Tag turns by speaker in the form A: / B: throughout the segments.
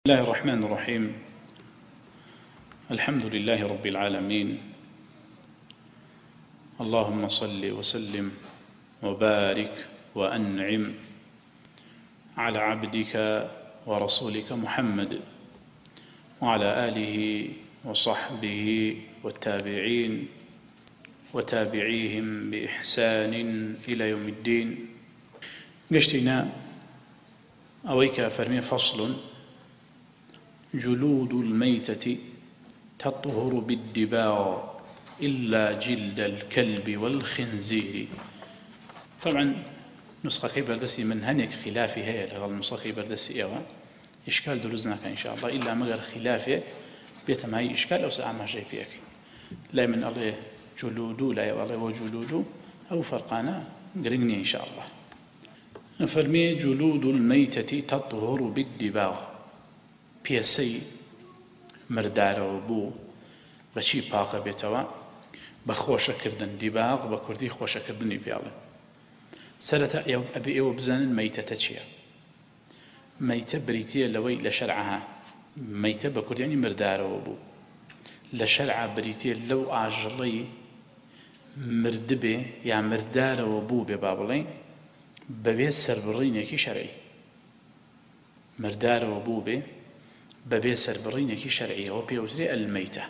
A: بسم الله الرحمن الرحيم. الحمد لله رب العالمين، اللهم صل وسلم وبارك وأنعم على عبدك ورسولك محمد وعلى آله وصحبه والتابعين وتابعيهم بإحسان إلى يوم الدين. قشتنا أويك فرمي فصل: جلود الميتة تطهر بالدباغ إلا جلد الكلب والخنزير. طبعا نسخة بردسي من هنك خلافي هي لغل نسخة بردسي إيوه إشكال دروزناك إن شاء الله إلا مغر خلافي بيتم هاي إشكال أو سأعمى شيء فيك لا من الله جلودو لا يوالله وجلودو أو فرقانا قرقني إن شاء الله. فرمي: جلود الميتة تطهر بالدباغ. پیسەی مردارەوە بوو بەچی پاکە بێتەوە؟ بە خۆشەکردن. دیباغ بە کوردی خۆشەکردنی پیاڵێن. سەرەتا ئەبێ ئێوە بزانن مەیتەتە چییە. مەیتە بریتیە لەوەی لە شەرعەها، مەیتە بە کوردیانی مردارەوە بوو، لە شەرعا بریتیە لەو ئاژەڵەی مردبێ یا مردارەوە بوو بێ با بڵێن بەبێ سەربڕینێکی شەرعی. مردارەوە بوو بێ بەبێ سەربڕینێکی شەرعیەوە پێوترێ ئەلمەیتە.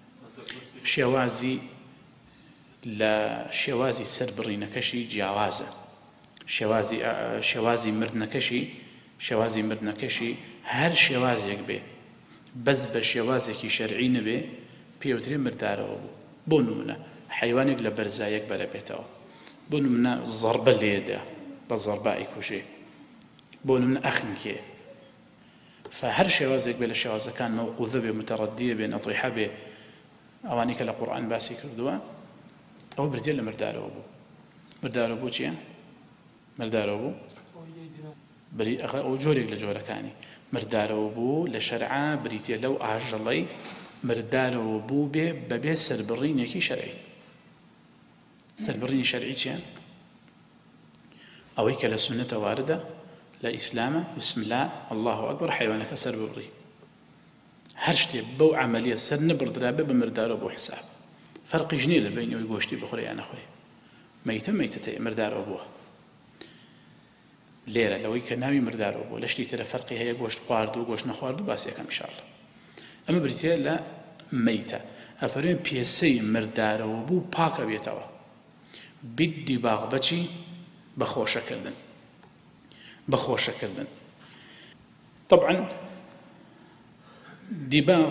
A: شێوازی سەربڕینەکەشی جیاوازە، شێوازی مردنەکەشی هەر شێوازێک بێ بەس بە شێوازێکی شەرعی نەبێ پێوترێ مردارەوە بوو. بۆ نمونە حەیوانێک لە بەرزایەک بەرە بێتەوە، بۆ نمونە زەربە لێدا بە زەربە ئەیکوژێ، بۆ نمونە ئەخنکێ. فهر شێوازێک بێ لە شێوازەکان مەوقوفە بێ، متەڕەدیە بێ، نەطیحە بێ، ئەوانەی کە لە قورئان باسی کردووە ئەوە بردێ لە مردارەوە بوو. مردارەوە بوو چییە؟ مردارەوە بوو ئەو جۆرێک لە جۆرەکانی مردارەوە بوو لە شەرعا بریتێ لەو ئاژەڵەی مردارەوە بوو بێ بەبێ سەربڕینێکی شەرعی. سەربڕینی شەرعی چییە؟ ئەوەی کە لە سونەتە واردە لا إسلام بسم الله الله أكبر حيوانك سر ببري هرشتي بو عملية سر نبرد رابه بمردار أبو حساب فرق جنيل بين يقوشتي بخوري أنا خوري ميتة مردار أبوه ليرة لو يكناوي مردار أبوه لشتي ترى فرقي هي قوشت خواردو قوشت نخواردو باسيكم إن شاء الله. أما بريتيا لا ميتة أفرين بيسي مردار أبوه باكا بيتوا بدي باغ بچي بخوشة كردن بخۆشەکردن. طبعا دیباغ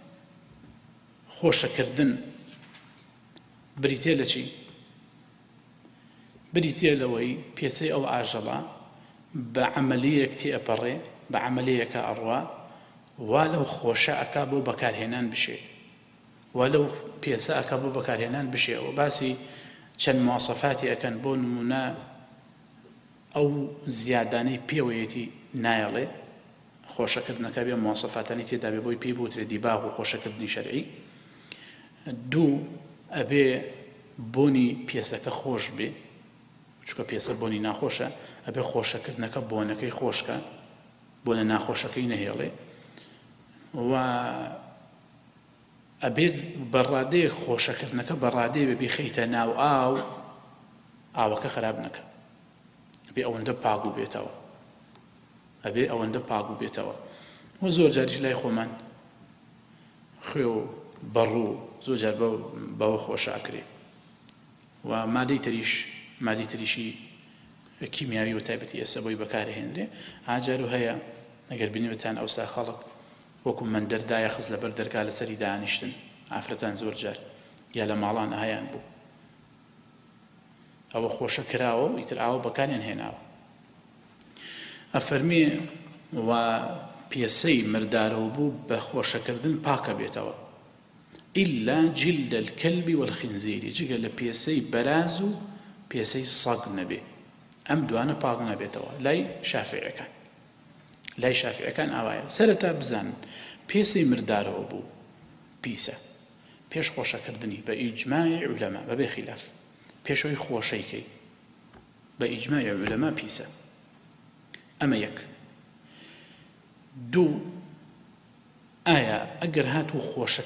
A: خۆشەکردن بریتێ لە چی؟ بریتێ لەوەی پێسەی ئەو ئاژەڵە بە عەمەلیەک تێئەپەڕێ، بە عەمەلیەکە ئەڕوا، وا لەو خۆشە ئەکا بۆ بەکارهێنان بشێ، وا لەو پێسە ئەکا بۆ بەکارهێنان بشێ. ئەوە باسی چەند مواصفاتی ئەکەن. بۆ نمونە ئەو زیادانەی پێوەیەتی نایەڵێ خۆشەکردنەکە بێ مواصفاتانی تێدا بێ بۆی پێی بوترێ دیباغ و خۆشەکردنی شەرعی. دوو، ئەبێ بۆنی پێسەکە خۆش بێ، چونکە پێسە بۆنی ناخۆشە، ئەبێ خۆشەکردنەکە بۆنەکەی خۆشکە، بۆنە ناخۆشەکەی نەهێڵێ، و ئەبێت بەڕادەیە خۆشەکردنەکە بەڕادەیە بێ خەیتە ناو ئاوەکە خراپ نەکە، ئەبێ ئەوەندە پاگو بێتەوە، ئەبێ ئەوەندە پاگو بێتەوە. و زۆر جاریش لای خۆمان خوێ و بەڕوو زۆر جار بەوە خۆشاکرێ. و مادەی تریشی کیمیاوی و تایبەتی ئێستا بۆی بەکارهێنرێ. ئاجار و هەیە ئەگەر بینێتان ئەوستا خەڵک وەکو مەندەردایە خز لەبەر دەرگا لەسەری دانیشتن، ئافرەتان زۆر جار یا لە ماڵان هەیان بوو، ئەوە خۆشە کراوە و ئیتر ئاوە بەکاریان هێناوە. ئەفەرمێ و پێسەی مردارەوە بوو بە خۆشەکردن پاکە بێتەوە ئیلا جلد الكلب والخنزير، جگە لە پێسەی بەراز و پێسەی سەگ نەبێ، ئەم دوانە پاک نەبێتەوە. لای شافعیەکان ئاوایە. سەرەتا بزانن پێسەی مردارەوە بوو پیسە پێش خۆشەکردنی بە ئیجماعی عولەما بەبێ خلاف، پێشەوەی خۆشەیکەی بە ئیجماعی عولەما پیسە. ئەمە یەک. دوو، ئایا ئەگەر هاتوو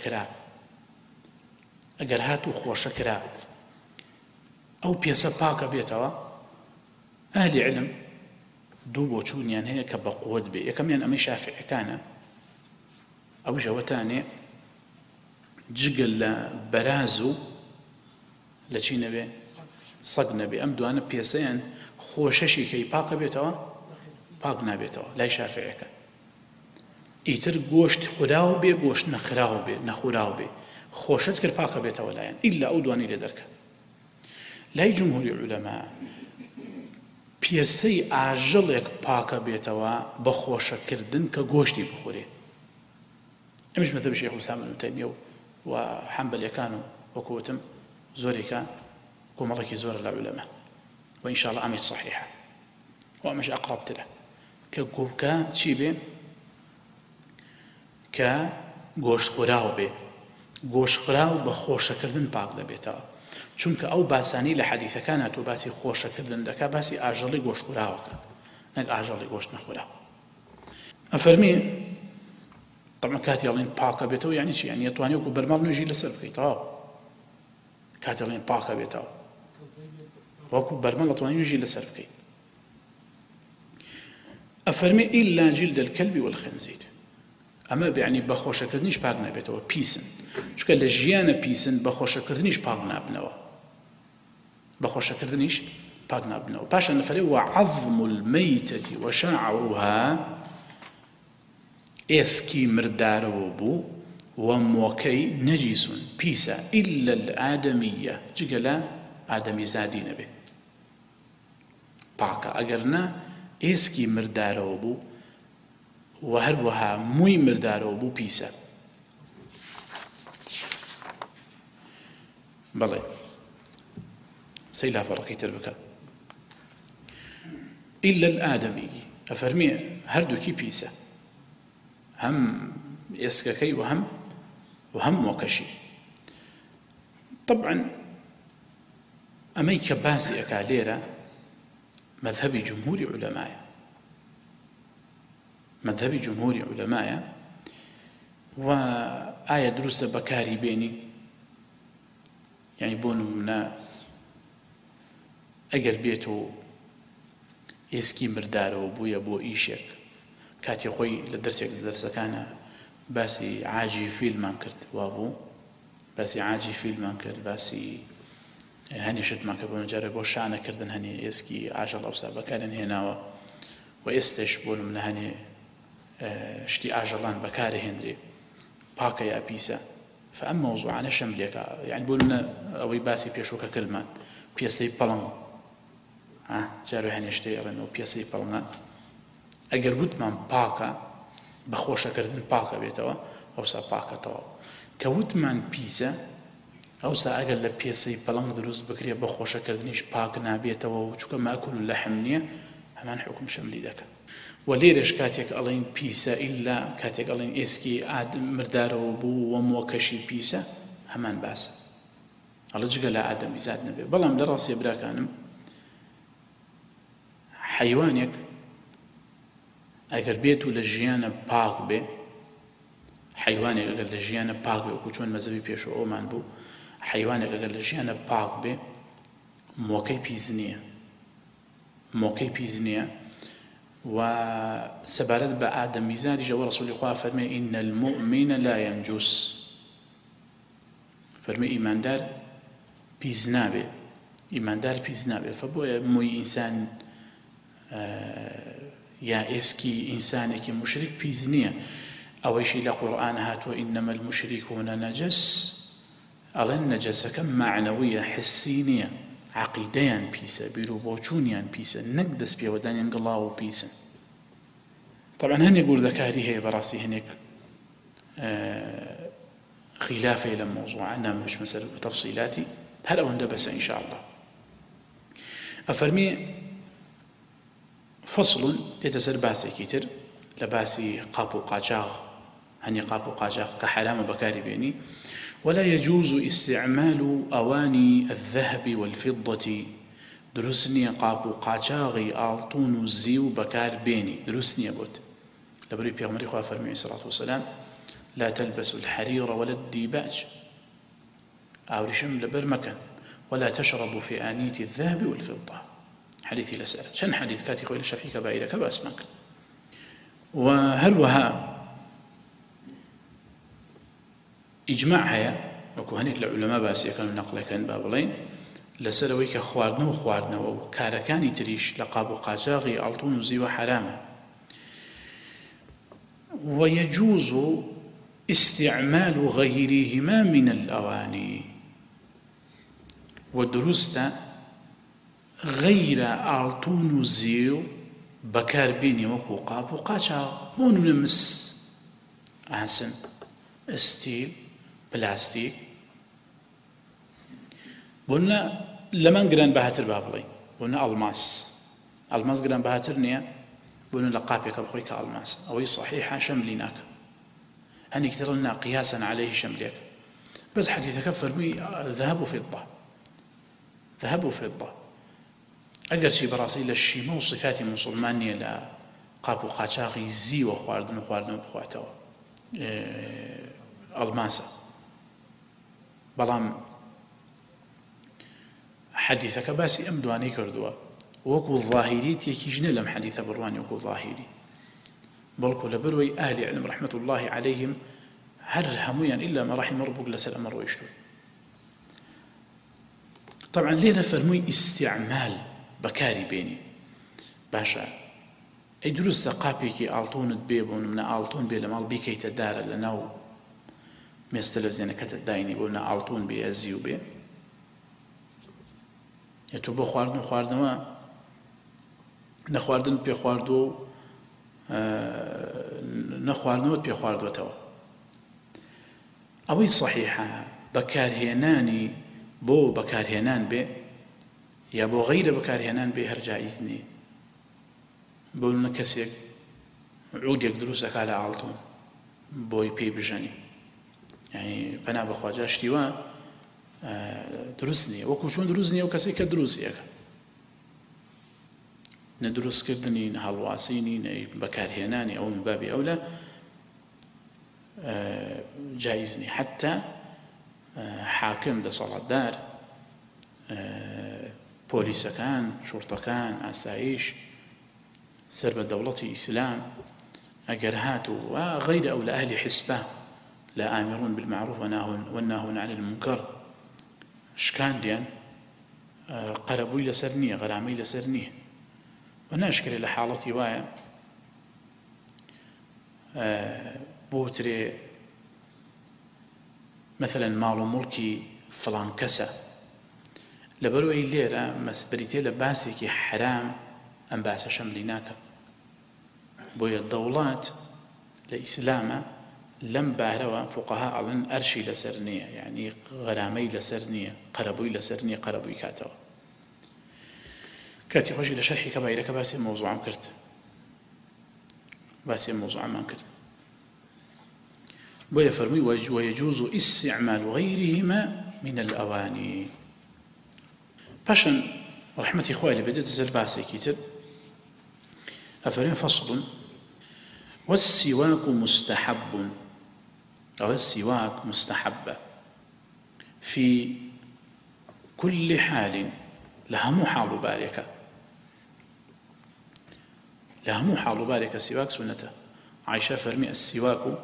A: خۆشەکرا ئەو پیسە پاکە بێتەوە؟ ئەهلی علم دوو بۆچوونیان هەیە کە بە قووت بێ. یەکەمیان ئەمەی شافعیەکانە، ئەو ژەوەتانێ جگل لە بەراز و لە چی نەبێ؟ سەگ نەبێ. ئەم دوانە پێسەیان خۆشەشی کەی پاکە بێتەوە؟ پاک نابێتەوە لای شافعیەکە. ئیتر گۆشت خوراو بێ، گۆشت نەخوراو بێ، خۆشت کرد پاکە بێتەوە لایەن، ئیلا ئەو دوانی لێ دەرکە. لای جمهوری عولەما پێسەی ئاژەڵێک پاکە بێتەوە بە خۆشەکردن کە گۆشتی بخورێ. ئەمش مەذهەبی شێخ الإسلام ابن تەیمیە و حەنبەلیەکان و وەکوتم زۆرێکە کۆمەڵێکی زۆرە لە عولەما، و ئینشاءڵڵا ئەمەش صحیحە و ئەمەش ئەقرەبترە کە گۆبکە چی بێ؟ کە گۆشت خوراو بێ. گۆشت خوراو بە خۆشەکردن پاک دەبێتەوە، چونکە ئەو باسانی لە حەدیثەکان هاتووە باسی خۆشەکردن دەکا، باسی ئاژەڵی گۆشت خوراوەکە، نەک ئاژەڵی گۆشت نەخوراو. ئەفەرمی طبعا کاتی ئەڵێن پاکە بێتەوە یعنی چی؟ یعنی ئەتوانی وەکو بەرماڵ نوێژی لەسەر بکەیتەوە. کاتی ئەڵێن پاکە بێتەوە وەکو بەرماڵ ئەتوانی نوێژی لەسەر بکەیت. ئەفەرمی ئیلا جیلد الکەلب والخنزیر، ئەمە بەیانی بە خۆشەکردنیش پاک نابێتەوە، پیسن، چونکە لە ژیانە پیسن بە خۆشەکردنیش پاک نابنەوە، بە خۆشەکردنیش پاک نابنەوە. پاشان نەفەرێ وعەظم المەیتەة وشعرها، ئێسکی مردارەوە بوو و مۆکەی نەجیسون پیسە ئیلا الئادەمیە، جگە لە ئادەمی زادی نەبێ پاکە، ئەگەر نا ئێسکی مردارەوە بوو و هەروەها مووی مردارەوە بوو پیسە. بەڵێ سەیلا فەڕقی تر بکە. ئیلا الئادەمی ئەفەرمێ هەردووکی پیسە، هەم ئێسکەکەی و هەم مۆکەشی. طبعا ئەمەی کە باسی ئەکا لێرە مەذهەبی جمهوری عولەمایە، مەذهەبی جمهوری عولەمایە، و ئایا دروستە بەکاری بێنی؟ یعنی بۆ نمونە ئەگەر بێت و ئێسکی مردارەوە بوویە بۆ ئیشێک، کاتی خۆی لە دەرسێک لە دەرسەکانە باسی عاجی فیلمان کرد، وا بوو باسی عاجی فیلمان کرد، باسی هەنی شتمان کرد، بۆ نەجارە بۆ شانەکردن هەنێ ئێسکی ئاژەڵ ئەوسا بەکارێن هێناوە، و ئێستش بۆ نمونە هەنێ شتی ئاژەڵان بەکارە هێنرێ، پاکە یا پیسە. فەئەم مەوزوعانە شەم لێکە، یعنی بۆ نمونە ئەوەی باسی پێشووکە کردمان، پیسەی پەڵەنگ، جارێ هەنێ شتێ ئەڵێنەوە پیسەی پەڵەنگە، ئەگەر وتمان پاکە بە خۆشەکردن پاکە بێتەوە ئەوسا پاکەتەوە. کە وتمان پیسە ئەوسا ئەگەر لە پیسەی پەڵەنگ دروست بکرێ بە خۆشەکردنیش پاک نابێتەوە، و چونکە ماکول لەحم نییە، هەمان حکم شەملی دەکە. و لێرەش کاتێک ئەڵێن پیسە ئیلا، کاتێک ئەڵێن ئێسکی مردارەوە بوو و مۆکەشی پیسە، هەمان باسە، ئەڵە جگە لە ئادەمی زاد نەبێ. بەڵام لە ڕاستیە براکانم حەیوانێک ئەگەر بێت و لە ژیانە پاک بێ، حەیوانێک ئەگەر لە ژیانە پاک بێ، وەکو چۆن مەذهەبی پێشوو ئەومان بوو، حەیوانێک ئەگەر لە ژیانە پاک بێ مۆکەی پیس نییە، مۆکەی پیس نییە. و سەبارەت بە ئادەمی زادیش ئەوە ڕەسوولی خوا فەرمێ ئین المؤمن لا ينجس، فەرمێ ئیماندار پیس نابێ، ئیماندار پیس نابێ. فبۆیە مووی ئینسان یا ئێسکی ئینسانێکی مشریک پیس نییە. ئەوەیشی لە قورئان هاتووە ئینەمە المشریکون نەجەس، ئەڵێن نەجەسەکە معنەویە، حسی نییە، عەقیدەیان پیسە، بیرروبۆچوونیان پیسە، نەک دەست پێوەدانیان گڵاو و پیسن. طبعا هەنێک وردەکاری هەیە، بەڕاستی هەنێک خلافەیە لە مۆزوعە، نامش مەسەلە و تەفسیلاتی، هەر ئەوەندە بەسە ئینشاءالله. ئەفەرمی فصل دێتە سەر باسێکی تر لە باسی قاپ و قاچاغ، هەنی قاپ و قاچاغ کە حرامە بەکاری بێنی. ولا يجوز استعمال أواني الذهب والفضة، دروست نییە قاپ و قاچاغی ئاڵتون و زیو بەکار بێنی، دروست نییە بۆت. لەبەروی پێغەمبەری خوا فەرمووی عەلەیهی سەڵاتو وەسەلام لا تلبسوا الحرير ولا الديباج ئاوریشم لەبەر مەکەن ولا تشربوا في آنية الذهب والفضة حديثي لسأل شن حديث كاتي خوي لشرحي كبائرة كباس مكر وهروها إجماع هيا وكو هنيك العلماء باسي كانوا نقل كان بابلين لسروي كخواردنا وكاركاني تريش لقاب قاجاغي ألطون وزي وحرامة ويجوز استعمال غيرهما من الأواني والدروست غير ألطون وزيو بكار بيني وكو قاب وقاجاغ بون من مس أحسن ستيل بلاستيك بونا لمن قران بهاتر بابلي بونا الماس قران بهاتر نيا بونا لقابك بخوي كالماس أوي صحيحة شمليناك هني كترنا قياسا عليه شمليك بس حديثك فرمي ذهب وفضة أقل شي براسي للشيمة وصفات مسلمانية لا قابو قاچاغي زي وخواردن بخواتوا الماسة بەڵام حەدیثەکە باسی ئەم دوانەی کردووە وەکو ظاهیری تێکیش نیە لەم حەدیثە بڕوانی وەکو ظاهیری بەڵکو لەبەرەوەی ئەهلی علم رحمة الله عليهم هەر هەموویان إلا ما رحم ربك لەسەر ئەمە ڕۆیشتوون طبعا لێرە فەرمووی استعمال بەکاری بێنی باشە ئەی دروستە قاپێکی ئاڵتونت بێ بۆ منە ئاڵتون بێ لە ماڵ بیکەیتە دارە لە ناو مێز تەلەڤیزیۆنەکەتت داینی بۆ ئاڵتون بێ ئەزی و بێ تۆ بۆ خواردن و خواردنەوە نەخواردن پێ خواردووە و نەخواردنەوەت پێ خواردوەتەوە ئەوەی صحیحە بەکارهێنانی بۆ بەکارهێنان بێ یا بۆ غەیرە بەکارهێنان بێ هەر جائیز نییە بۆ کەسێک عودێک دروست دەکات لە ئاڵتون بۆی پێی بژەنی یعنی پەنا بەخواجا شتیوە دروست نییە وەکو چۆن دروست نییە و کەسێک کە دروستیەکە نە دروستکردنی نە هەڵواسینی نە بەکارهێنانی ئەو من بابی ئەولە جایز نییە حتا حاکم دەسەڵاتدار پۆلیسەکان شورتەکان ئاسایش سەر بە دەوڵەتی ئیسلام ئەگەر هاتوو و غەیرە ئەو لە ئەهلی حیسبە لا آمرون بالمعروف والناهون عن المنكر شکاندیان قەرەبووی لەسەر نییە غەرامەی لەسەر نییە و ناشکرێ لە حاڵەتی وایە بۆترێ مثلا ماڵ و مڵکی فڵان کەسە لەبەرەوەی لێرە مەسبەریتێ لە باسێکی حرام ئەم باسە شەملی ناکە بۆیە دەوڵات لە ئیسلامە لەم بارەوە فوقەها ئەڵێن ئەرشی لەسەر نییە یعنی غەرامەی لەسەر نییە قەرەبووی لەسەر نییە قەرەبووی کاتەوە کاتی خۆشی لە شەرحی کەبایرەکە باسی مەوزوعم کرد باسی مەوزوعمان کرد بۆیە فەرمووی ويجوز استعمال غيرهما من الأواني پاشان رحمەتی خوای لێ بێت سەر باسێکی تر ئەفەرمێ فصل والسواك مستحب أو السواك مستحبة في كل حال لهم حال باركة السواك سنته عائشة فرمي السواك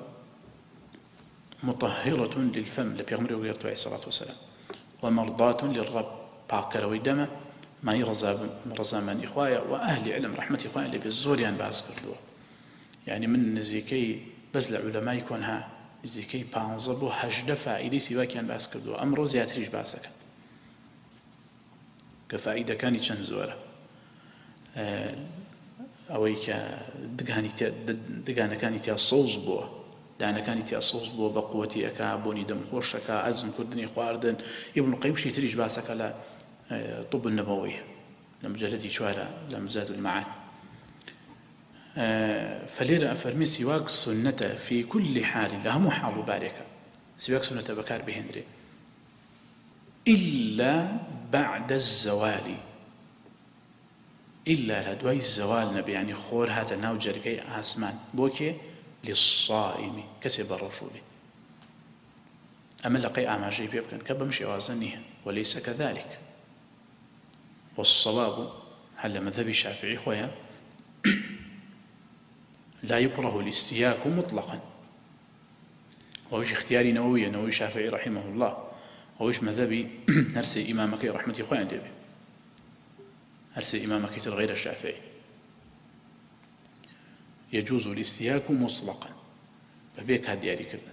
A: مطهرة للفم لبيغمر وغيرته عليه الصلاة والسلام ومرضاة للرب باكروي دم ما يرزا من إخوايا وأهل علم رحمة إخوايا اللي بالزوريان باز كردوه يعني من نزيكي بس العلماء يكونها نزيكي بانزبو هجد فائدة سواكيان باز كردوه أمرو زياتريش باسكا كفائدة كان يشن زورة أوي دقانا كان يتيصوص بوه دانا كان يتيصوص بوه بقوتي أكا بوني دم خوشكا عزم كردني خواردن ابن القيم شي تريش باسكا لا طب النبوي لمجلدي شوارع لمزاد المعاد فليرة أفرمي سواك سنة في كل حال لهم حال باركة سواك سنة بكار بهندري إلا بعد الزوال إلا لدواي الزوال نبي يعني خور هات ناو جرقي آسمان بوكي للصائم كسب الرجل أما لقي أعماجي بيبكن كبمشي وازنيه وليس كذلك. والصواب على مذهب الشافعي خويا لا يكره الاستياك مطلقا، ووش اختياري نووي شافعي رحمه الله، ووش مذهبي هرسي إمامك رحمتي خويا ديبي هرسي إمامك غير الشافعي يجوز الاستياك مطلقا فبيك هاد دياري كردن.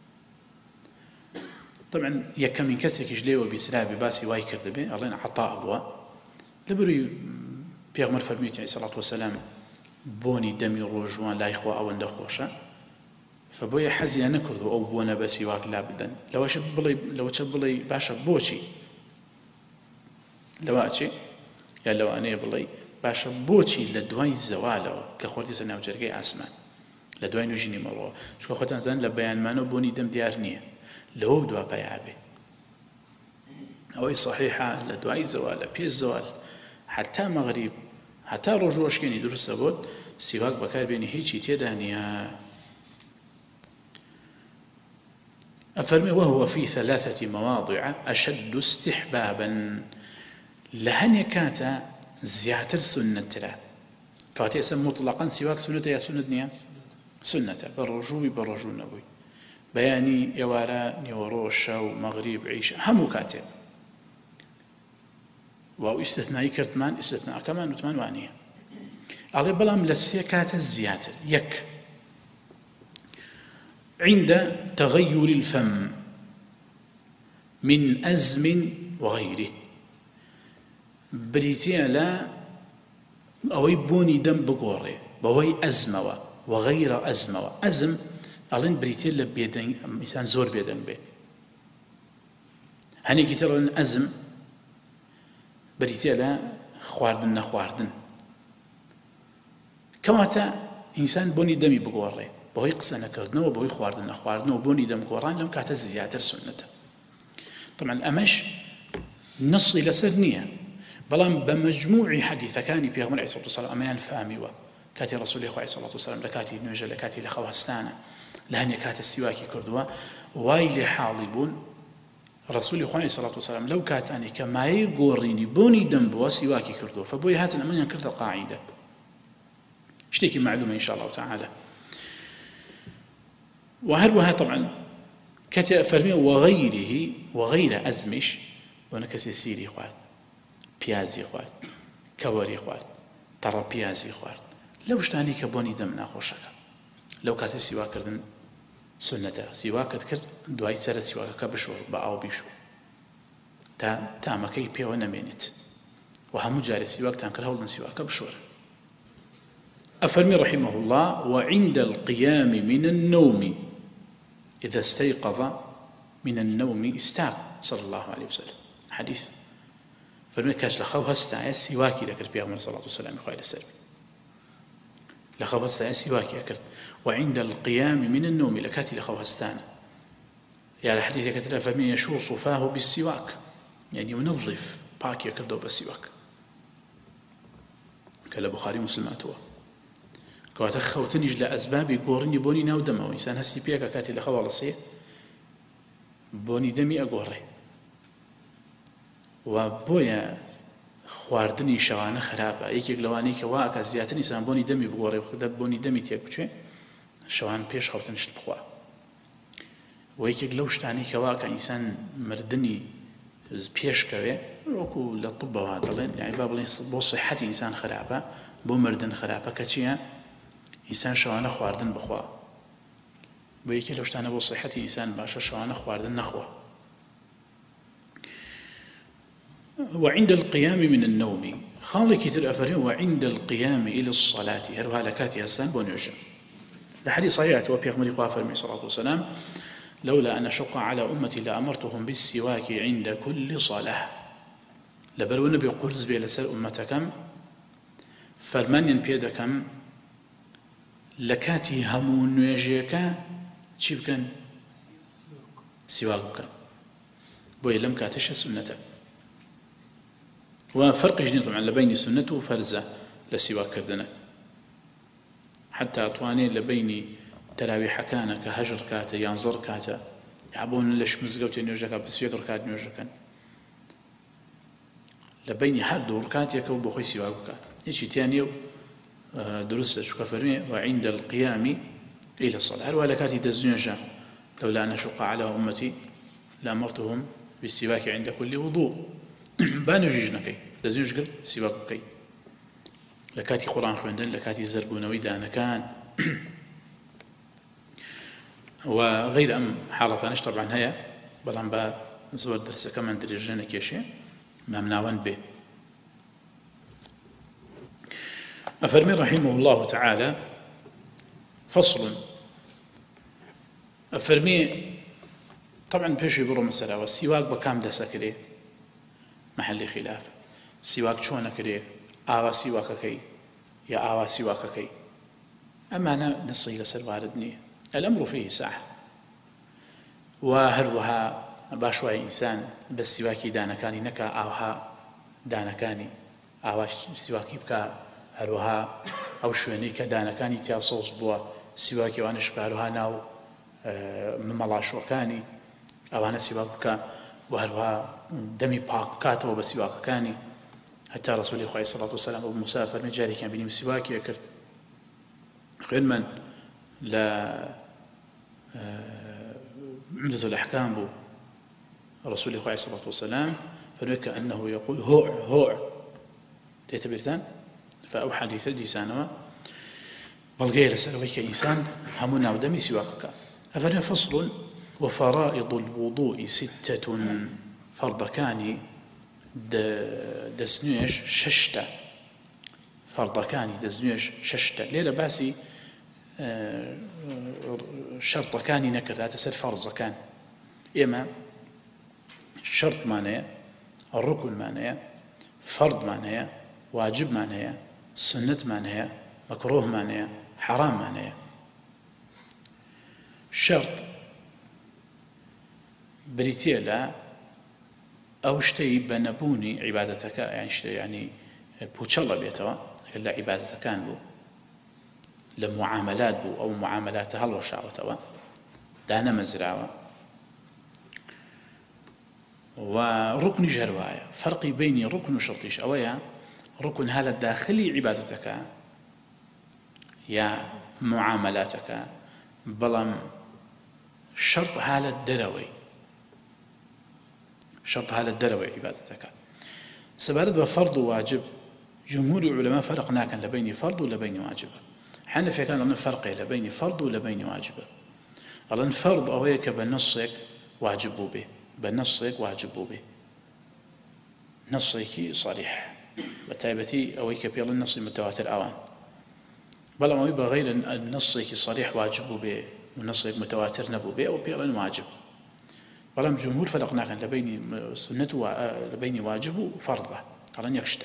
A: طبعا يكم من كسك جليو بسلاب باسي واي كرد به الله عطاء أبوا لبري بيغمر فرميت عليه الصلاة والسلام بوني دمي روجوان لا إخوة أو ندخوشا فبويا حزي أنا كردو أو بونا باسي واك لابدا لو شبلي باشا بوشي لو أتشي يعني لو أنا بلي باشا بوشي لدواي الزوال كخورتي سنة وجرقي عسمان لدواي نجيني مروه شو خوتان زان لبيان مانو بوني دم ديارنيه لو دوا بيعبي أو صحيحة لدواء الزوال بي الزوال حتى مغرب حتى رجوعش كيني درست بود سواك بكار بيني هيجي تيدانيا. أفرمي وهو في 3 مواضع أشد استحبابا لهن كاتا زيادة السنة ترى كاتا يسمى مطلقا سواك سنة يا سنة نيا سنة بالرجوع نبوي بياني يوارا نيوروشا ومغرب عيشة همو كاتب واو استثنائي كرتمان استثناء كمان وثمان وانية على بلام لسي كات الزيادة يك عند تغير الفم من أزم وغيره بريتي لا أوي بوني دم بقوري بوي أزموا وغير أزموا أزم ألين بريتي لبيدن إنسان زور بيدن به هني كتير أزم بريتي لا خواردن نخواردن كواتا إنسان بوني دمي بقوري بوي قسنا كردنا وبوي خواردن نخواردن وبوني دم قوران لم كاتا زيادة سنته. طبعا أمش نص إلى سرنية بلام بمجموع حديث كان بيغمر عليه الصلاة والسلام أمان فامي كاتي رسول الله عليه الصلاة والسلام لكاتي نوجه لكاتي لخوهستانه لهن كات السواكي كردوا وايل حالبون رسول الله عليه الصلاة والسلام لو كاتاني كما يقوريني بوني دنبوا سواكي كردوا فبوي هاتنا من ينكرت القاعدة اشتكي معلومة إن شاء الله تعالى. وهروها طبعا كاتي فرمي وغيره وغير أزمش ونكسي سيري خوات بيازي خوات كوري خوات ترى بيازي خوات لو اشتاني كبوني دم ناخوشك لو كاتي سوا كردن سنته سوا كرد دوای سر سوا كبشور باو بيشو تا مكي بيو نمينت وهم جاري سوا كان كرهولن سوا كبشور. أفرمي رحمه الله وعند القيام من النوم إذا استيقظ من النوم استاق صلى الله عليه وسلم حديث فرمي كاش لخو هستا سواكي لكرد بيغمر صلى الله عليه وسلم خوالي السلام لخو هستا سواكي أكرد وعند القيام من النوم لكاتي لخوهستان يعني الحديث كتلا فمن يشوص فاه بالسواك يعني ينظف باكي يكردو بالسواك كلا بخاري مسلماتوا كواتخو تنج لأسباب يقورني بوني ناو دمو إنسان هسي بيكا كاتي لخوة لصيه بوني دمي أقوري وبويا خواردني شوانه خرابه يكيك لواني كواكا زيادة إنسان بوني دمي بقوري وخدا بوني دمي تيك بچه شوان پیش خوتن شت بخوا ويكيك لو شتاني كواكا إنسان مردني پیش كوي وكو لطب وهذا يعني بابلين بو صحة إنسان خرابه بو مردن خرابه كتشيا إنسان شوانه خواردن بخوا ويكيك لو شتاني بو صحة إنسان باشا شوانه خواردن نخوا. وعند القيام من النوم خالي كتير أفرين وعند القيام إلى الصلاة هروها لكاتي هسان بونيوجا لحديث صحيح توفي أخمد قوافر من صلاة والسلام لولا أن أشق على أمتي لأمرتهم بالسواك عند كل صلاة لبرو النبي قرز بي لسر أمتكم فرمان ينبيدكم لكاتي همون نيجيكا تشيبكن سواك بوي لم كاتش سنتك وفرق جديد طبعا لبين سنته وفرزة لسواك كردنا حتى أطواني لبين تەراویحەکانە کە هەژر کاتە یان زەڕ کاتە یابوون لەش مزگەوتێ نوێژەکە بسوێک ڕکات نوێژەکەن لە بینی هەردوو ڕکاتێکە و بۆ خۆی سیواک بکات هیچی تیان نیە و دروستە چکە فەرمێ وعند القيام إلى الصلاة هەروە لە کاتی دەستنوێژە لولا أن أشق على أمتي لأمرتهم بالسواك عند كل وضوء بانوێژیش نەکەی دەستنوێژ کرد سیواک بکەی لە کاتی قورئان خوێندن لە کاتی زەربوونەوەی دانەکان وغير أم حالتانش طبعا هيا بەڵام بە زۆر دەرسەکەمان درێژە نەکێشێ مامناوەن بێ أفرمي رحمه الله تعالى فصل أفرمي طبعا بيشي برو مسألة والسواك بكام دسكري محل خلاف سواك شو نكري آوا سواك كي يا آوا سواك كي أما أنا نصي لسر واردني الأمر فيه ساعة وهروها باشوي إنسان بس سواكي دانكاني نكا آوها دانكاني آوا سواكي بكا هروها أو شويني كدانكاني تيا صوص بوا سواكي وانش بهروها ناو مملاشوكاني أو أنا سواك بكا وهروها دمي باق كاتو بسواكاني حتى رسول الله صلى الله عليه وسلم أبو مسافر من جاري كان بيني مسواكي يكر خير من لا عمدة الأحكام بو رسول الله صلى الله عليه وسلم فنوك أنه يقول هوع تيتبرتان فأو حديث ديسانوا بلغي لسألويك إنسان همنا ودمي سواكك أفرنا فصل وفرائض الوضوء 6 فرضكاني دسنوش ششتا فرضكاني دسنوش ششتا ليلة باسي شرطكاني نكر تسر فرضكان إما شرط معناه الركن معناه فرض معناه واجب معناه سنة معناه مكروه معناه حرام معناه شرط بريتيلا أو شتي بنبوني عبادتك يعني شتي يعني بوشلا بيتوا إلا عبادتك كان بو لمعاملات بو أو معاملات هلو شعوتوا دانا مزرعوا وركن جروايا فرقي بين ركن وشرطيش أويا ركن هذا الداخلي عبادتك يا معاملاتك بلم شرط هذا الدروي شرط هذا الدروي عبادتك سبارد بفرض وواجب جمهور العلماء فرقنا كان لبين فرض ولبين واجب حنفي كان لنا فرق لبين فرض ولبين واجب قال فرض أويك بنصك واجب به بنصك واجب به نصك صريح بتايبتي أويك بيل النص متواتر أوان بل ما يبقى غير النصك صريح واجب به ونصك متواتر نبو به أو بيل واجب بلام جمهور فرقنا كان لبين سنة لبين واجب وفرضه قال يكشته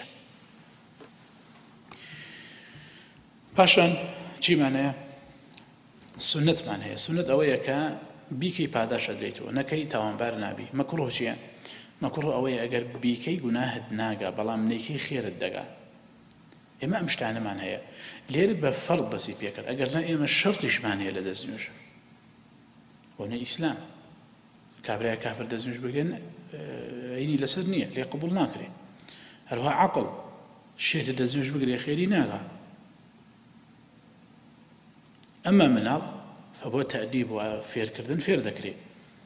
A: باشان چی معناه سنة معناه سنة أويا كا بيكي پاداش أدريتو نكي تاوانبار نابي مكروه چيا مكروه أويا أجر بيكي جناه ناقة بلام نيكي خير الدقة إما مشتعنا معناه لير بفرض بس بيكر أجر نا إما الشرطش معناه لدزنوج ونا إسلام كابريا كافر دزنوج بقولين عيني لسرنية لي قبول ناكري هل هو عقل الشيء دزنوج بقولي خيري ناقة أما منال فبو تأديب وفير كردن فير ذكري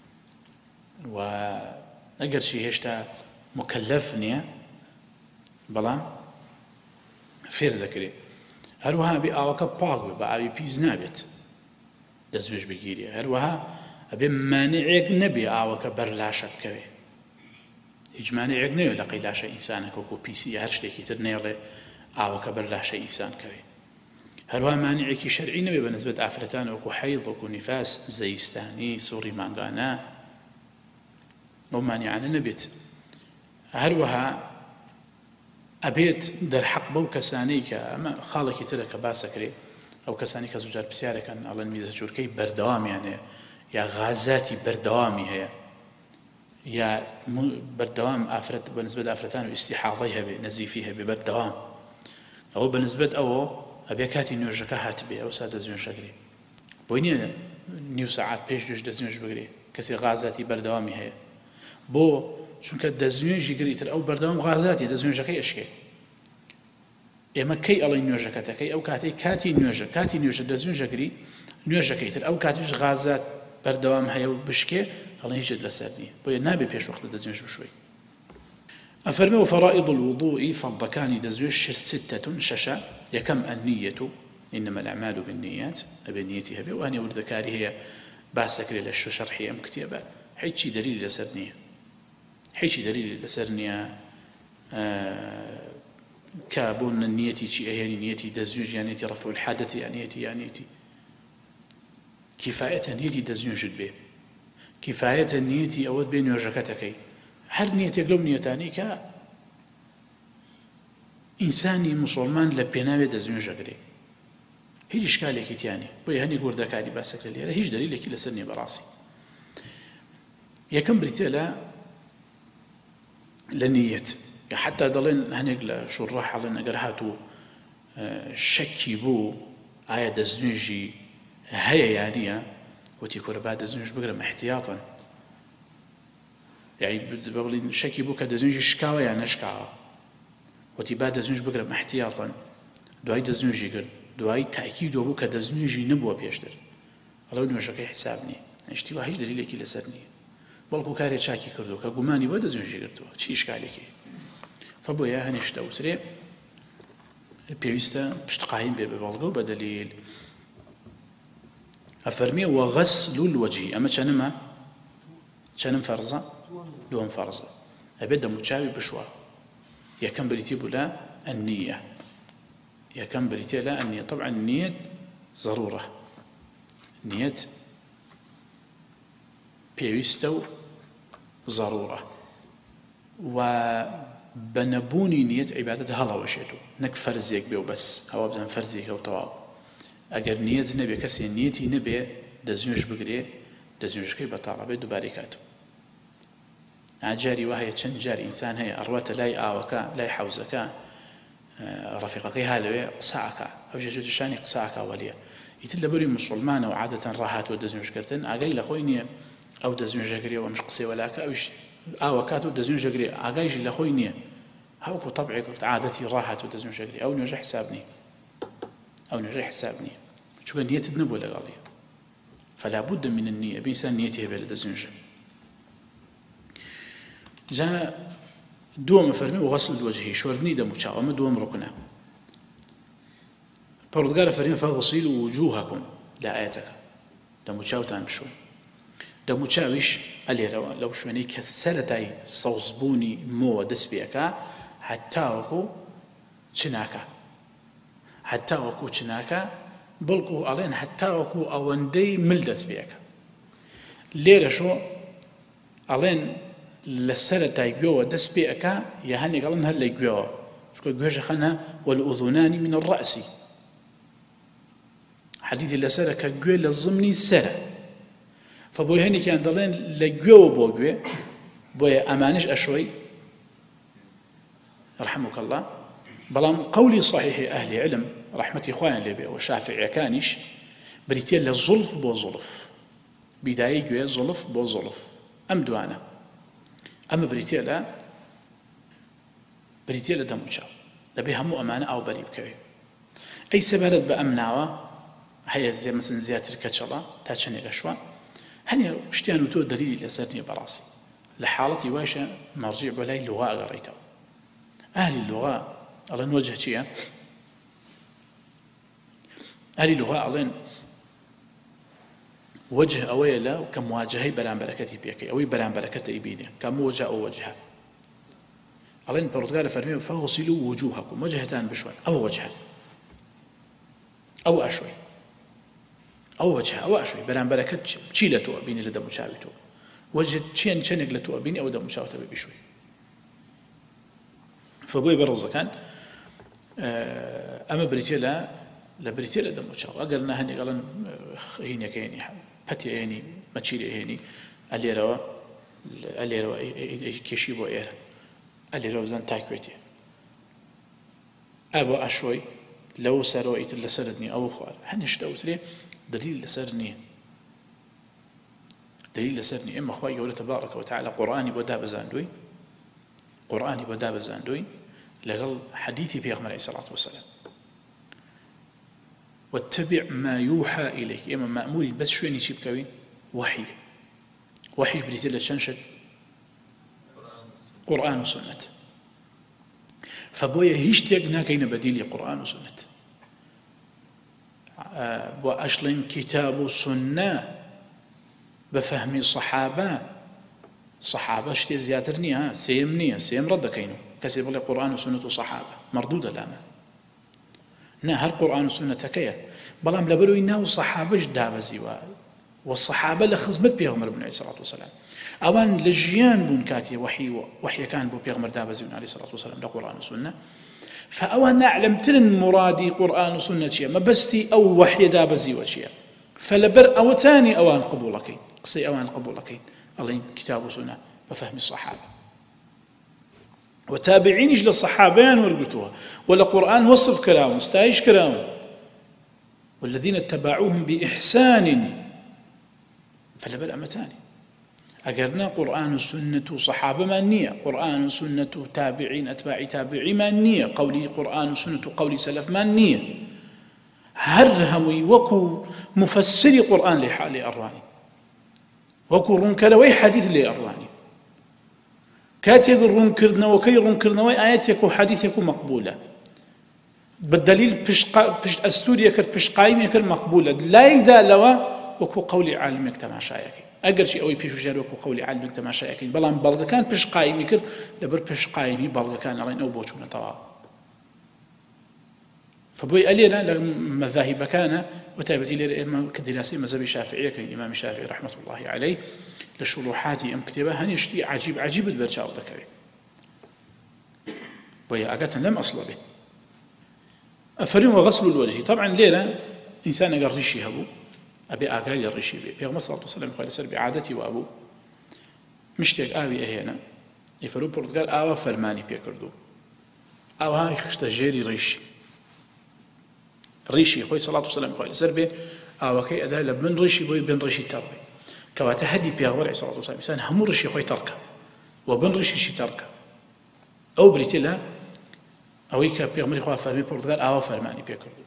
A: وأجر شيء هشتا مكلفني بلام فير ذكري هروها بأوكا باغ بأبي بيز نابت دزوج بجيري هروها أبي مانعك نبي أوكا برلاشت كوي هیچ مانعك نيو لقي لاشا إنسانك وكو بيسي هرشتكي ترنيلي أوكا برلاشا إنسان كوي هروها مانعكي شرعي نبي بنسبة عفرتان وكو حيض وكو نفاس زيستاني سوري مانغانا ومانعانا نبيت هروها أبيت در حق بو كسانيك أما خالك ترك باسكري أو كسانيك زوجار بسيارة كان الله الميزة جوركي بردوام يعني يا غازاتي بردوامي هي يا بردوام أفرت بالنسبة أفرتان واستحاضيها بنزيفيها ببردوام أو بالنسبة أو أبي كاتي نيوجك هاتبي أو سادة زين شكري بۆی نییە نیو سەعات پێش دوێژ دەستنوێژ بگرێ کەسێ غازاتی بەردەوامی هەیە بۆ چونکە دەستنوێژی گریتر ئەو بەردەوام غازاتی دەستنوێژەکەی ئەشکێ ئێمە کەی ئەڵێ نوێژەکەتەکەی ئەو کاتەی کاتی نوێژە دەستنوێژەگری نوێژەکەی تر ئەو کاتیش غازات بەردەوام هەیە و بشکێ ئەڵێ هیچت لەسەر نییە بۆیە نابێ پێش وەختە دەستنوێژ بشوێی أفرمي وفرائض الوضوء فرضكان دزويش ستة ششا يكم النية إنما الأعمال بالنيات بنيتها به وأنا ولد ذكاري هي باسك للشرحية مكتبة حيث دليل لسرنية حيث دليل لسرنية كابون النيتي شيء يعني نيتي دزويج يعني رفع الحدث يعني كفاية نيتي دزويج به كفاية نيتي أود بين وجهتكي هر نيتك لو نيتاني كا إنساني مسلمان لبناوي دزوين جاكري هيج إشكاليكي تياني بوي هني قرده كاري باسك لليرا هيج دليلكي لسرني براسي يكم بريتيلا لنية حتى دلين هنيك لشراح لنا قرهاتو شكي بو آية دزوينجي هيا يعني وتيكور بعد دزوينج بقرم احتياطا يعني بقولي شكي بو كدزوينج شكاوى يعني نشكاوى وتي بعد دزوينج بقرم احتياطا دواي دزوينج يقر دواي تأكيد بو كدزوينج نبوة بيشتر الله ودي مشاكي حسابني اشتباه هيج دليلكي لسرني بلكو كاري شاكي كردو كقماني بو دزوينج يقرتو شي إشكاليكي فبويا هنشتا وتري بيويستا بشتقاين ببلغو بدليل أفرمي وغسل الوجه أما كانم فرزة دوم فرزة أبدا متشابه بشوا يكم بريتيب لا النية يكم بريتيب لا النية طبعا النية ضرورة نية بيويستو ضرورة وبنبوني نية عبادة هلا وشيتو نك فرزيك بيو بس أو أبزن فرزيك أو طواب أجر نية نبي كسي نيتي نبي دزنوش بقري دزنوش كي بطالة بيدو باركاتو عجاري وهي چند جاري إنسان هي أروات لاي آوكا لاي حوزكا رفيقك هالوي قصاعك أو جاجو تشاني قصاعك وليا يتل بري مسلمان وعادة راحات ودزنوش كرتن أجاي لخويني أو دزنوش جري ومش قصي ولاك أوش آوكات ودزنوش جري أجاي لخويني هاوكو طبعك عادتي راحات ودزنوش جري أو نجح حسابني شو نية النبوة لقالي فلا بد من النية بإنسان نيته بلد الزنجة جاء دوم فرمي وغسل الوجه شورني دم وشاوم دوم ركنا بردقار فرمي فغسلوا وجوهكم لا آياتك دم وشاوتان بشو دم وشاوش أليرا لو شوني كسرتاي صوصبوني مو دسبيكا حتى وكو چناكا حتى وكو چناكا بلکو ئەڵێن حتا وەکو ئەوەندەی مل دەست بێکە لێرە شۆ ئەڵێن لە سەرەتای گوێوە دەست پێ ئەکا یا هەندێک ئەڵێن هەر لە گوێوە چونکە گوێژە خەنە والأذنان من الرأس حەدیثی لەسەرە کە گوێ لە زمنی سەرە فبۆی هەندێکیان دەڵێن لە گوێوە بۆ گوێ بۆیە ئەمانش ئەشۆی رحمك الله بەڵام قولي صحيح أهل علم رحمتي خوان لبي وشافعي كانش بريتيل للظلف بو ظلف بداية جوية ظلف بو ظلف أم دوانا أما بريتيل دموشا دبي همو أمانة أو بريب كوي أي سبالت بأمناوة هيا زي مثلا زيادة الكتشلا تاتشني غشوا هني اشتيانو تو دليل لسرني براسي لحالتي واشا مرجع بلاي اللغة قريتها أهل اللغة الله نوجه شيئا أهل اللغة أعلن وجه أويلا كمواجهة بران بركتي بيكي أوي بران بركتي إبيني كموجه أو وجهة أعلن برتقال فرمي فغسلوا وجوهكم وجهتان بشوان أو وجهة أو أشوي أو وجهة أو أشوي بران بركت شيلتو أبيني لدى مشاوتو وجه شين شنق لتو أبيني أو دى مشاوتو بشوي فبوي برزة كان أما بريتيلا لبريتيلا دم وشاو أقلنا هني قالن هيني كيني بتي هيني ما تشيلي هيني اللي روا كيشيبو إير اللي روا زين تاكويتي أبو أشوي لو سروا يتل سردني أو خوار هنش دوتري دليل لسرني دليل لسرني إما خواهي قولة تبارك وتعالى قرآني بداب زاندوين قرآني بداب زاندوين لغل حديثي في أغمر عليه الصلاة والسلام واتبع ما يوحى إليك إما مأمورين بس شو يعني بكوين وحي بريت الله شنشد قرآن وسنة فبويا هيش تيقنا كين بديل قرآن وسنة وأشلن كتاب السنة بفهم الصحابة شتي زيادرني سيم رد كينو كسب الله قرآن وسنة وصحابة مردودة لاما هر قرآن وسنة كيا بلام لبلو إنه صحابة جداب زيوال والصحابة لخزمت بيغمر بن عليه الصلاة والسلام أوان لجيان بون كاتي وحي كان بو بيغمر داب زيون عليه الصلاة والسلام لقرآن وسنة فأوان نعلم تلن مرادي قرآن وسنة شيا ما بستي أو وحي داب زيوال شيا فلبر أو تاني أوان قبولكين قصي أوان قبولكين الله كتاب وسنة بفهم الصحابة وتابعين إجل الصحابان ورقلتوها ولا قرآن وصف كلام استعيش كلام والذين اتبعوهم بإحسان فلبل أمتاني أقرنا قرآن السنة صحابة ما النية قرآن السنة تابعين أتباع تابعي ما النية قولي قرآن السنة قولي سلف ما النية هرهمي وكو مفسري قرآن لحال أرواني وكو رنكلوي حديث لأرواني كاتي رنكرنا وكي رنكرنا آيات يكو حديث يكو مقبولة بالدليل بشت أستوريا كر بشت قايمة كر مقبولة لا يدا لوا وكو قولي عالمك تماشايكي أقل شيء أوي بيشو جار وكو قولي عالمك تماشايكي بلان بلغة كان بشت قايمة كر لبر بشت قايمة بلغة كان علين أو بوشونا طوا فبوي ألينا مذاهب كان وتابتي لي كدراسي مذهب الشافعية كان الإمام الشافعي رحمة الله عليه لشروحاتي أم كتابة هنشتي عجيب البرشاو ذكري وهي أقاتن لم أصل به أفرم وغسل الوجه طبعا ليلة إنسان قال ريشي هبو أبي أقال الريشي بي بيغمى صلى الله عليه وسلم قال سر بعادتي وأبو مشتيك آبي أهينا يفرو برتقال آوا فرماني بيكردو آوا هاي خشتجيري ريشي خوي صلى الله عليه وسلم قال سر بي آوا كي أدا لبن ريشي بوي بن ريشي تربي كواتا هدي بيغمى عليه الصلاة والسلام إنسان همو ريشي خوي تركه وبن ريشي شي تركه أو بريتي لا أوي كبيغمري خواه فرمي برتقال آوا فرماني بيكردو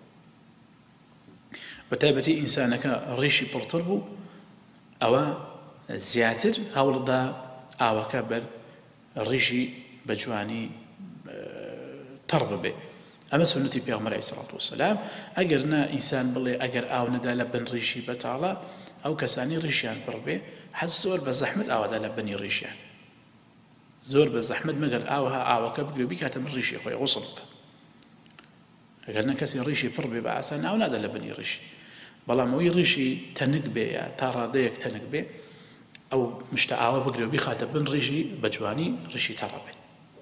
A: بتابتي إنسانك ريشي برتربو أو زياتر هاول دا آوا كبر ريشي بجواني ترب به أما سنتي بيغمري عليه الصلاة والسلام أجرنا إنسان بالله أجر آو ندا لبن ريشي بتالا أو كساني ريشيان بربي حس زور بزحمت آوا دا لبني ريشيان زور بزحمت مقر آوها آوا كبقوا بيك هاتم الريشي خوي غصلك أقلنا كسي ريشي بربي بأسان أو نادا لبني ريشي بلا موي ريشي تنقبي يا تارا ديك تنقبي أو مشتا آوا بقروا بيك هاتم ريشي بجواني ريشي تربي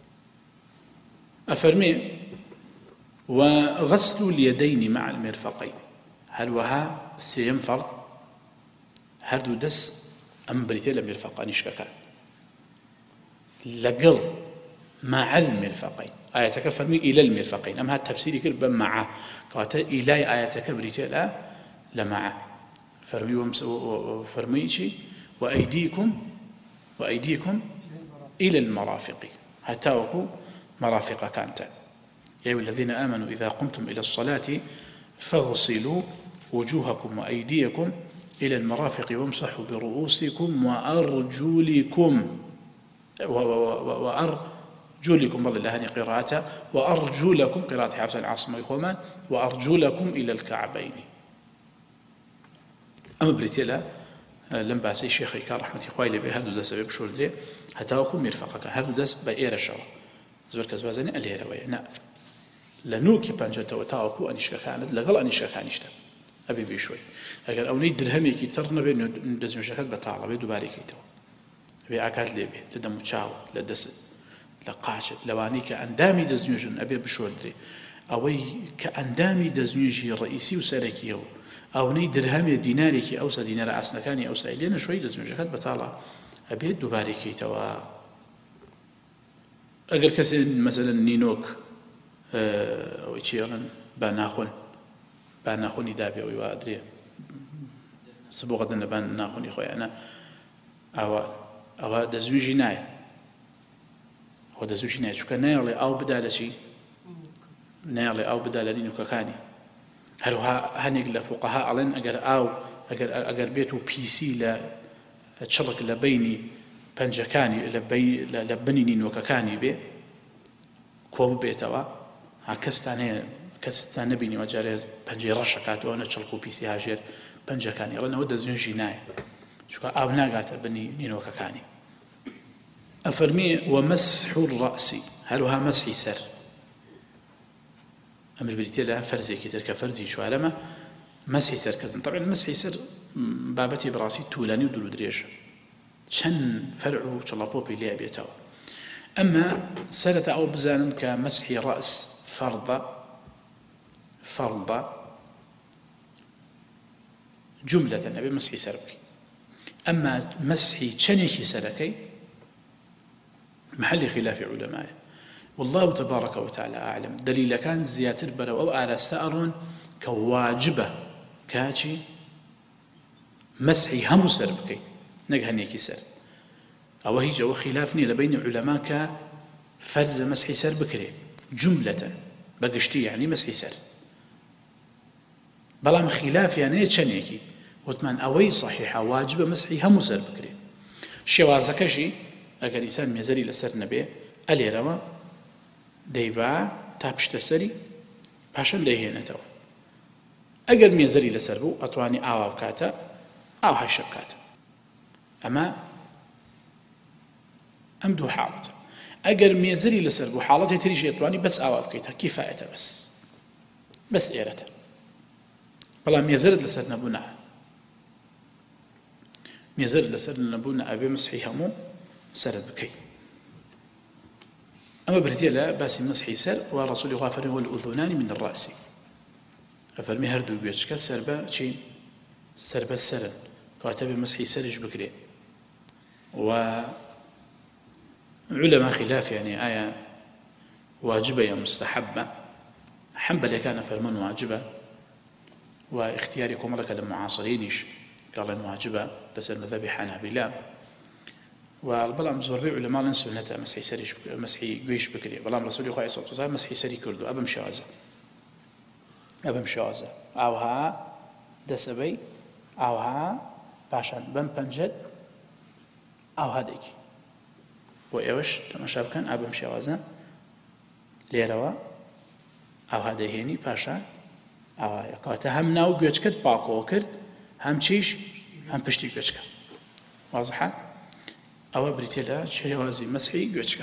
A: أفرمي وغسل اليدين مع المرفقين هل وها سيم فرض هردو دس أم بريتي المرفقان شكاكا لقل مع المرفقين آياتك فرمي إلى المرفقين أم هذا تفسيري كربا مع قالت إلى آياتك بريتي لا لمع فرمي شيء وأيديكم إلى المرافق حتى وكو مرافق كانت يا أيها الذين آمنوا إذا قمتم إلى الصلاة فاغسلوا وجوهكم وأيديكم إلى المرافق وامسحوا برؤوسكم وأرجلكم وأرجلكم والله لهني قراءته وأرجلكم قراءة حفص العاصمة ويخومان وأرجلكم إلى الكعبين أما بريتيلا لم باسي شيخي كان رحمة إخوائي بهذا دس بشور لي حتى أكون مرفقك هذا دس بإير الشوا زور كزبازني الهيرة ويا لنوكي بانجته وتاوكو أنيشك كانت لقل أنيشك كانشته أبي بيشوي أجل أو نيد درهمي كي ترنا بين دزم شكل بتعلا بيدو باري كيتو أبي أكاد ليبي لدم متشاو لدس لقاعد لواني كأندامي دزنيجن أبي بشوي دري أوي كأندامي دزنيجي الرئيسي وسركيه أو نيد درهمي ديناري كي أوسى دينار أسنكاني أوسى إلينا شوي دزم شكل بتعلا أبي دو باري كيتو أجل كسر مثلا نينوك أو يشيلن بناخون دابي أو يوادري سبوغ دنبان ناخوني خويا أنا أو دزويجي ناي هو دزويجي ناي شو كان نايلي أو بدالة شيء نايلي أو بدالة لينو كاكاني هروها هنيق لفقهاء علن أجر بيتو بي سي لا تشرك لبيني بنجكاني لبني نينو كاكاني بي كوب بيتوا كستان نبيني وجاري بنجي رشكات وانا تشركو بي سي هاجر بنجكاني لأنه هو دزويجي ناي شو أو ناقات بني نينو كاكاني أفرمي ومسح الرأس هلوها مسحي سر أمش بريتي لها فرزي كتير كفرزي شو علامة مسحي سر كذا طبعا مسحي سر بابتي براسي تولاني ودلو دريش شن فرعو شلابو بيلي بيتاو أما سرة أو بزان كمسحي رأس فرض جملة أبي مسحي سربك أما مسحي شنيكي سلكي محل خلاف علماء والله تبارك وتعالى أعلم دليل كان زيادة برو أو على سأر كواجبة كاتي مسحي هم سربكي نجهنيكي سر أو هي جو خلافني لبين علماء كفرز مسحي سربكري جملة بقشتي يعني مسحي سر بلام خلاف يعني تشنيكي وثمان أوي صحيحة واجبة مسحي هم سربكري شوازك شيء أجر إنسان ميزري لسر نبي أليرما ديفا تابشت سري باشن ديهنتو أجر ميزري لسربو أتواني أو بكاتا أو هاي بكاتا أما أمدو حالته أجر ميزري لسربو حالته تريجي أتواني بس أو بكيتها كفايته بس إيرته بلا ميزرد لسر نبونا ميزرد لسر نبونا أبي مسحي همو سرد بكي أما برتي لا باس مسحي سر ورسول الله فرمي والأذنان من الرأس أفرمي هردو بيتشكا سربا شيء سربا السرن كاتب مسحي سرج بكري وعلماء خلاف يعني آية واجبة يا مستحبة حنبل كان فرمان واجبة واختياركم لك للمعاصرينش قال إن واجبة لسر مذهب حنابلة والبلام زوربي علماء لنسوا نتا مسحي سريش مسحي جيش بكري بلام رسول الله صلى الله عليه وسلم مسحي سري كردو أبم شوازة أوها دسبي أوها باشان بم بنجد أوها ديك وإيش تماشى كان أبم شوازة ليروا أوها دهيني باشان أوها يقاته هم ناو جيش كد باكو كد هم تشيش هم بشتي جيش كد واضحة أو بريتيلا شوازي مسحي جوتشكا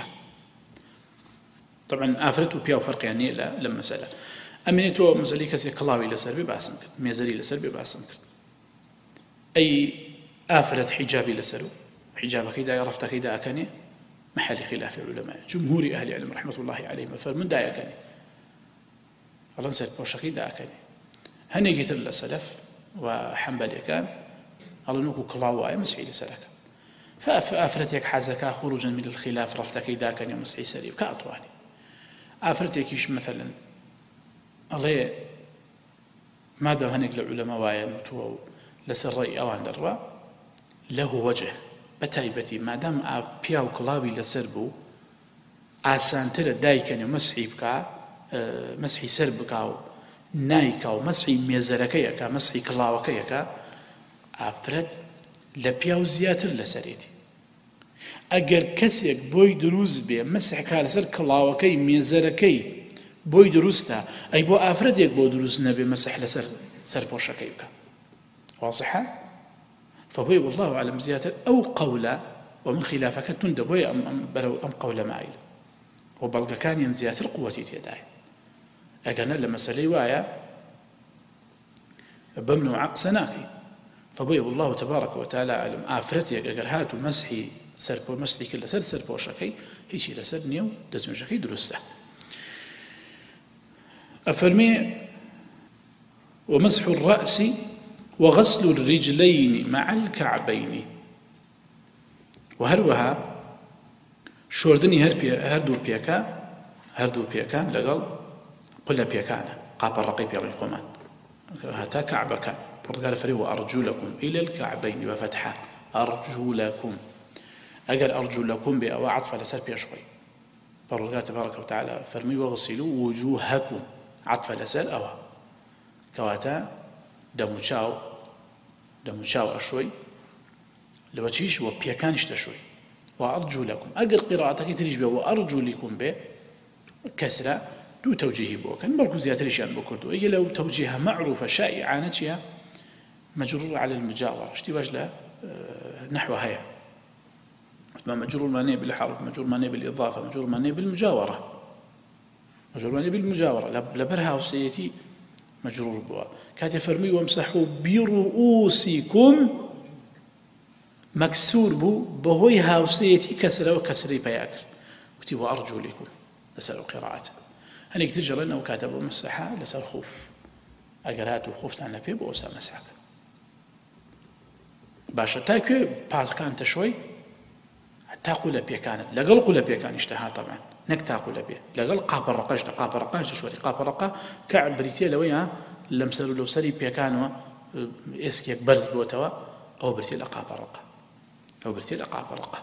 A: طبعا آفرته بيا وفرق يعني لما مسألة أمنيتو مسألة كسي كلاوي لسربي باسم كرت ميزري لسربي باسم كرت أي آفرت حجابي لسرو حجابك إذا عرفتك إذا أكني محل خلاف العلماء جمهور أهل العلم رحمة الله عليهم فمن دا أكني الله نسأل بوشك إذا أكني هني قلت السلف وحنبل كان الله نوكو كلاوي مسحي لسرك فأفرتك حازك خروجا من الخلاف رفتك إذا كان يوم مسحي سريب كأطواني أفرتك مثلا الله ما دام هنك العلماء وينتوا لسر رأي أو عند الرأي له وجه بتايبتي ما دام أبيا وكلاوي لسربو آسانتر دايكا يوم مسحي بكا مسحي سربكا نايكا ومسحي ميزركيكا مسحي كلاوكيكا أفرت لبيا وزياتر لسريتي أجر كسيك بوي دروز بي مسح كالسر كلاوكي ميزركي بوي دروستا أي بو أفرد يك بو دروز نبي مسح لسر سر بوشكي بك واضحة فبوي والله أعلم زياتر أو قولا ومن خلافك تندبوي أم قولا معيل وبلغ كان ينزياتر قوتي تيداي أجرنا لما سلي وايا بمنو عقسناكي فبوي والله تبارك وتعالى علم آفرتي أجر هاتو مسحي سربو مسحي كل سر بوشكي هيشي لسر نيو دزمشكي درسته أفرمي ومسح الرأس وغسل الرجلين مع الكعبين وهروها شوردني هردو بيكان لقل قل بيكان قاب الرقيب يا خومان هتا كعبة كان پرتقال فري وأرجلكم إلى الكعبين وفتحة أرجلكم أجل أرجلكم بأوا عطف لسر بيشوي پروردگار تبارك وتعالى فرمي وغسلوا وجوهكم عطف لسر أوا كواتا دموچاو أشوي لو تشيش وبيكانش تشوي وأرجلكم أجل قراءتك تريج بها وأرجلكم به كسرة دو توجيه بو كان بركو زيادة شيئا بكردو إيه لو توجيهها معروفة شائعة نتشيها مجرور على المجاورة اشتواج له نحو هيا مجرور ماني بالحرف مجرور ماني بالإضافة مجرور ماني بالمجاورة مجرور ماني بالمجاورة لبرها وسيتي مجرور بوا كاتي فرمي وامسحوا برؤوسكم مكسور بو بهوي هاوسيتي كسر وكسري بياكل كتب وأرجلكم لسألوا قراءته هنيك تجرى أنه كاتب مسحها لسأل خوف أقرأت وخفت عن نبي بوسا مسحك باشا تاكو باز كانت شوي تاقول بيه كانت لقل قل بيه كان اشتهى طبعا نك تاقول بيه لقل قاب الرقاش شوي قاب الرقا كعب بريتيا لويها لمسلوا لو سري بيه كانوا اسكيك برز بوتوا أو بريتيا لقاب الرقا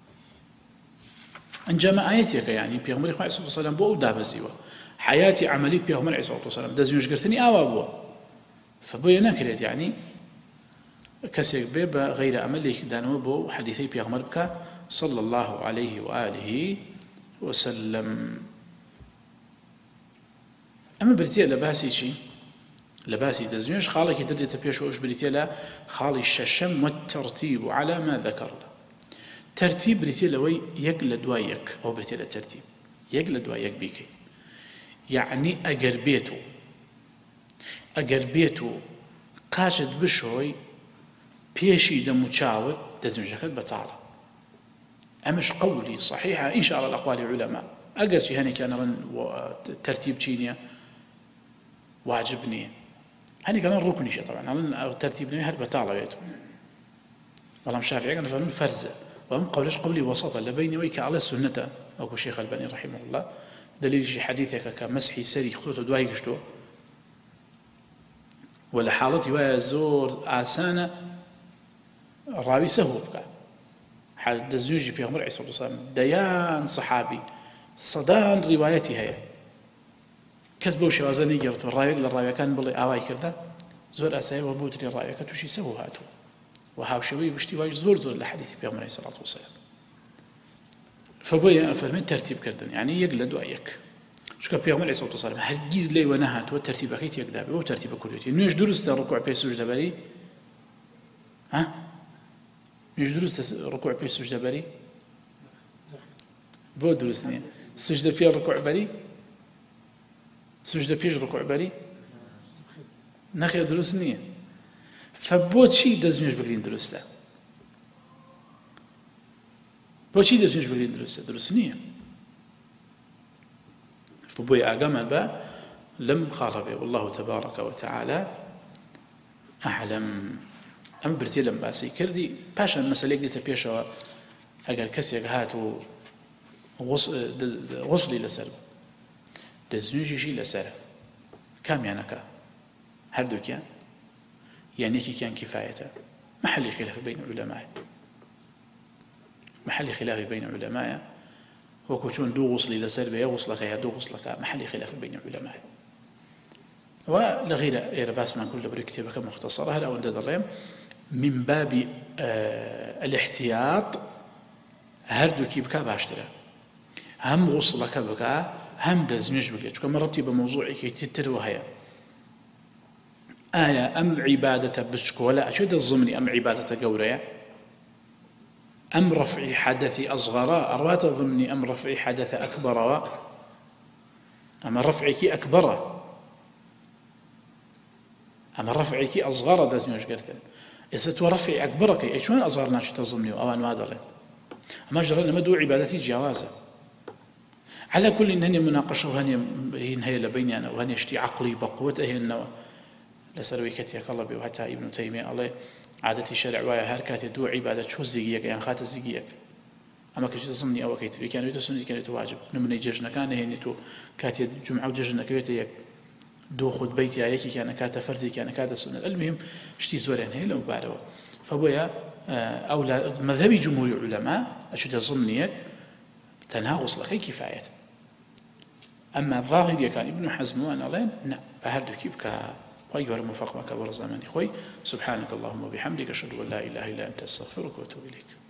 A: ان جمع آياتك يعني بيغمر عليه الصلاة والسلام بو دابزيوه حياتي عملي بيغمر عليه الصلاة والسلام دزيوش قرتني بو فبويا ناكلت يعني كسيك بيبا غير أملي دانو بو حديثي بيغمر بك صلى الله عليه وآله وسلم أما بريتيا لباسي شي لباسي دزيوش خالك يتردي تبيش وش بريتيا لا خالي الششم والترتيب على ما ذكر ترتيب بريتيا لوي يقل دوايك أو بريتيا ترتيب يقل دوايك بيكي يعني أجر بيتو قاجد بشوي بيشي دموچاوت دزمجكت بطالة أمش قولي صحيحة إن شاء الله الأقوال العلماء أجر شي هني كان ترتيب تشينيا واجبني هني كان الركن شيء طبعا ترتيب نهي هاد بطالة بيتو والله مشافعي كان فنون فرزة وهم قولي وسطا لبيني ويك على السنة أو الشيخ الباني رحمه الله دليل شي حديثك كمسحي سري خطوط دواي قشتو ولا حالتي ويا زور آسانة راوي سهو بك حال دزوجي في عمر عيسى والسلام ديان صحابي صدان روايتي هي كسبوا شوازن يجرت الراوي للراوي كان بلي آواي كذا زور أساي وبوتري الراوي كتوشي سهو هاتو وهاو شوي بشتي واج زور الحديث في عمر عيسى والسلام فبويا فرمي ترتيب كردن يعني يقلد وأيك شكا بيغمر عليه الصلاة والسلام هرگيز لي ونهات والترتيب أكيد يقدابي وترتيب كليتي نوش درست ركوع بي سجدة بري ها نوش درست ركوع بي سجدة بري بو درستني سجدة بي ركوع بري سجدة بيش ركوع بري نخي درستني فبو تشي دزنيش بقرين درسته بو تشي دزنيش بقرين درستني فبوي أقام الباء لم خاطبه والله تبارك وتعالى أعلم أم برتي لم باسي كردي باشا المسألة دي تبيشوا أقل كسيك هاتو غسلي لسر دزنوجي شي لسر كام يعنكا هردو كان يعني كي كان كفايته محل خلاف بين علماء وكوشون دو غسلي لسر بيا غسلك يا دو غسلك محل خلاف بين العلماء ولغير إيرباس من كل بركتبك مختصرة هل أول دلهم من باب الاحتياط هردو كي بكا باشترا هم غسلك بكا هم دزنج بكا شكو مرتي بموضوعي كي تتروا هيا آية أم عبادة بشكو ولا أشد الضمني أم عبادة قوريا أم رفع حدث أصغر أروات ضمني أم رفع حدث أكبر أما رفعك أكبر أما رفعك أصغر دازني وش قلت إذا رفع أكبرك إيش شلون أصغر ناش تضمني أو أنا ما أدري أما جرى ما دو عبادتي جوازة على كل إن هني مناقشة وهني هي لبيني أنا وهني اشتي عقلي بقوته هي النوى لسروي كتيك الله بوحتى ابن تيمية الله عادتي شرع ويا هركات دو عبادة شو زيجيك يعني خات زيجيك أما كش تصمني أو كيت كانوا يتصمني كانوا واجب نمني ججنا كان هني تو كاتي جمعة وججنا كيت دو خطبەی یەکێکیان ئەکاتە فەرزێکیان ئەکاتە سونەت المهم شتی زۆریان هەیە لەو بارەوە فبۆیە ئەو مەذهبی جمهوری عولەما ئەچوتە ضمنیەک تەنها غوسڵەکەی کیفایەت ئەمما ظاهریەکان ابن حەزم وان ئەڵێن نا بە هەردووکی بکە خی گەورە موفق مەکە بە ڕزامەنی خۆی سبحانك اللهم وبحمدك أشهد أن لا إله إلا أنت أستغفرك وأتوب إليك